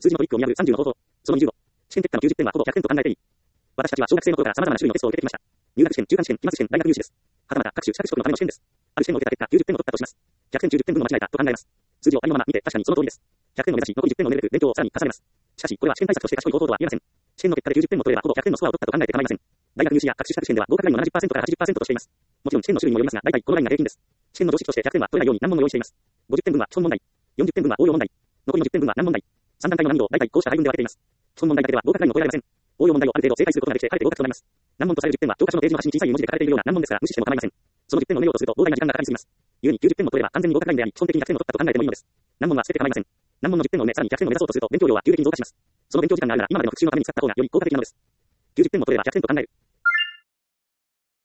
数字のトリックを見破る30の方法。その20を。試験結果の90点はほぼ100点と考えていい。私たちは小学生の頃から様々な種類のテストを受けてきました。入学試験、中間試験、期末試験、大学入試です。はたまた各種資格取得のための試験です。ある試験を受けた結果、90点を取ったとします。100点90点分を間違えたと考えます。数字をありのまま見て確かにその通りです。100点を目指し、残り10点を埋めるべく勉強をさらに重ねます。しかし、これは試験対策として賢い方法とは言えません。試験の結果で90点を取ればほぼ100点のスコアを取ったと考えて構いません。大学入試や各種資格試験では合格ラインを 70% から 80% としています。もちろん試験の種類にもよりますが、大体このラインが平均です。試験の常識として100点は取れないように難問を用意しています。50点分は基本問題。40点分は応用問題。残りの10点分は難問題。3段階の難易度を大体こうした配分で分けています。基本問題だけでは合格ラインを超えられません。応用問題をある程度正解することができて、晴れて合格となります。難問とされる10点は教科書のページの端に小さい文字で書かれているような難問ですが、無視しても構いません。その10点を埋めようとすると膨大な時間がかかりすぎます。故に90点を取れば完全に合格ラインであり、基本的に100点を取ったと考えてもいいのです。難問は全て構いません。難問の10点を埋め、さらに100点を目指そうとすると、勉強量は急激に増加します。その勉強時間があるなら、今までの復習のために使った方がより効果的なのです。90点を取れば100点と考える。